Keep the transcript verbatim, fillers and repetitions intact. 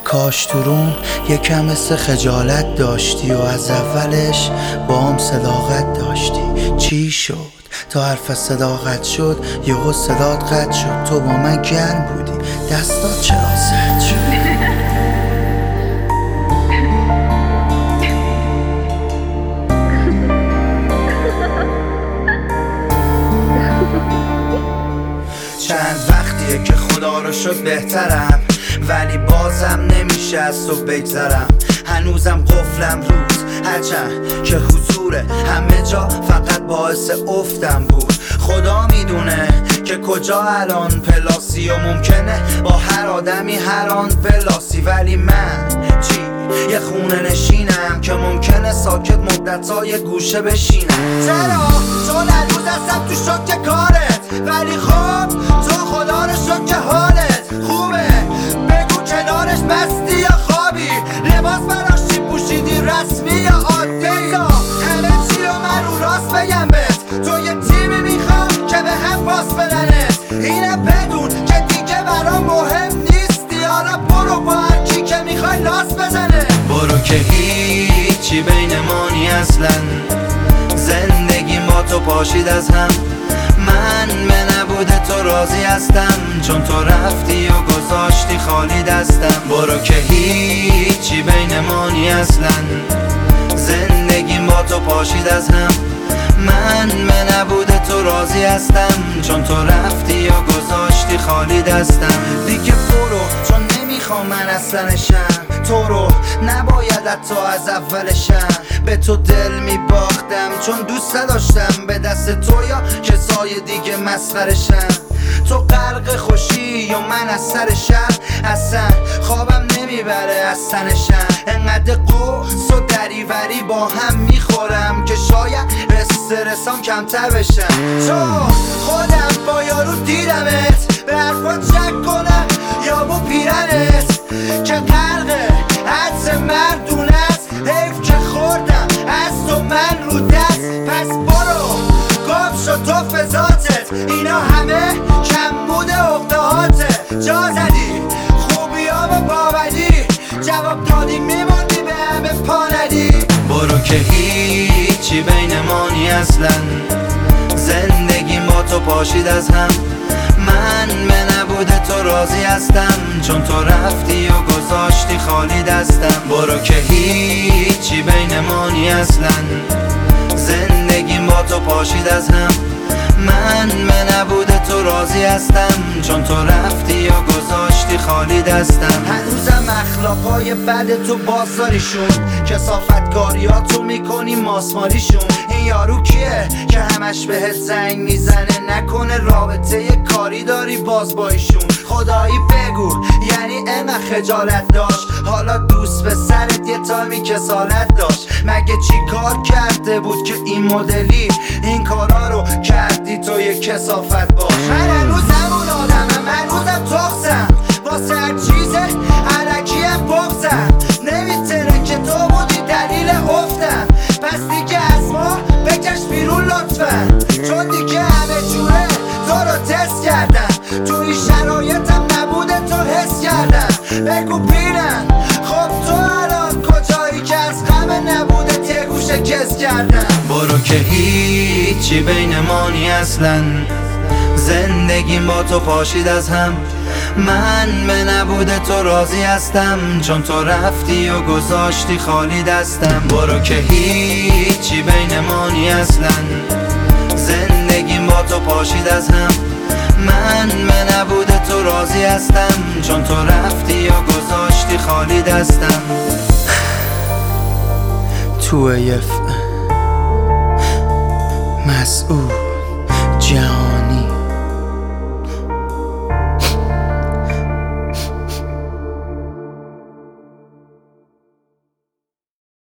کاش تو روم یکم مثل خجالت داشتی و از اولش با هم صداقت داشتی. چی شد تا حرف صداقت شد یهو صدات قطع شد؟ تو با من گرم بودی دستات چرا سرد شد؟ چند وقتیه که خدا رو شد بهترم، ولی بازم نمیشه از تو بگذرم. هنوزم قفلم روز هرچند که حضور همه جا فقط باعث افتم بود. خدا میدونه که کجا الان پلاسی و ممکنه با هر آدمی هر آن پلاسی، ولی من چی؟ یه خونه نشینم که ممکنه ساکت مدت‌های گوشه بشینم. چرا؟ چون هنوز هستم تو شوک کارت، ولی خب تو خدا رو شد که حالت خوبه. بگو کنارش مستی یا خوابی، لباس براش چی پوشیدی، رسمی یا عادی؟ یا همه چی رو من رو راست بگم بهت، تو یه تیمی میخوام که به هم پاس بدنت. اینه بدون که دیگه برام مهم نیستی، حالا برو با هر کی که میخوای لاس بزنه. برو که هیچی بین ما نی اصلا، زندگیم با تو پاشید از هم. من به نبود تو راضی هستم، چون تو رفتی و گذاشتی خالی دستم. برو که هیچی بین ما نی اصلا، زندگیم با تو پاشید از هم. من به نبود تو راضی هستم، چون تو رفتی و گذاشتی خالی دستم. دیگه برو چون نمیخوام من اصلا نشم، تو رو نباید حتی از اولشم. به تو دل میباختم چون دوست داشتم به دست تو یا کسای دیگه مسخرشم. تو غرق خوشی یا من از سر شر، اصلا خوابم نمیبره از تنشم. انقدر قوس و دریوری با هم میخورم که شاید استرسام کمتر بشم. تو خودم با یارو دیدمت، به حرفات شک کنم یا با پیرنت که غرق حدس مردون است. حیف که خوردم از تو من رو دست، پس برو گم شد تو فضاتت. اینا همه کم بوده عقدهاته، جا زدی خوبی ها و باوری، جواب دادی میموندی به همه پا ندی. برو که هیچی بین ما نی اصلا، زندگیم با تو پاشید از هم. من به نبود تو راضی هستم، چون تو رفتی و گذاشتی خالی دستم. برو که هیچی بین ما نی اصلا، زندگیم با تو پاشید از هم. من به نبود تو راضی هستم، چون تو رفتی و گذاشتی خالی دستم. هنوزم اخلاقای بد تو بازاریشون، کثافتکاریاتو میکنی ماسمالیشون. این یارو کیه که همش بهت زنگ میزنه؟ نکنه رابطه کاری داری باز با ایشون؟ خدایی بگو یعنی انقدر خجالت داشت؟ حالا دوست به سرت یه تایمی کسالت داشت؟ مگه چی کار کرده بود که این مدلی این کارا رو کردی تو یه کثافت باش؟ من هنوزم اون آدمم، هنوزم تخصم واسه هر چیزه علکیم بغزم. نمیتونه که تو بودی دلیل افتم، پس دیگه از ما بکش بیرون لطفا، چون دیگه همه جوره تو رو تست کردم. تو این شرایطم نبوده تو حس کردم. بگو بینم خب تو الان کجایی که از غم نبوده یه گوشه کس کردم. برو که هیچی بین ما نی اصلا، زندگیم با تو پاشید از هم. من به نبود تو راضی هستم، چون تو رفتی و گذاشتی خالی دستم. برو که هیچی بین ما نی اصلا، زندگیم با تو پاشید از هم. من به نبود تو راضی هستم، چون تو رفتی و گذاشتی خالی دستم. تو یف مسئول جان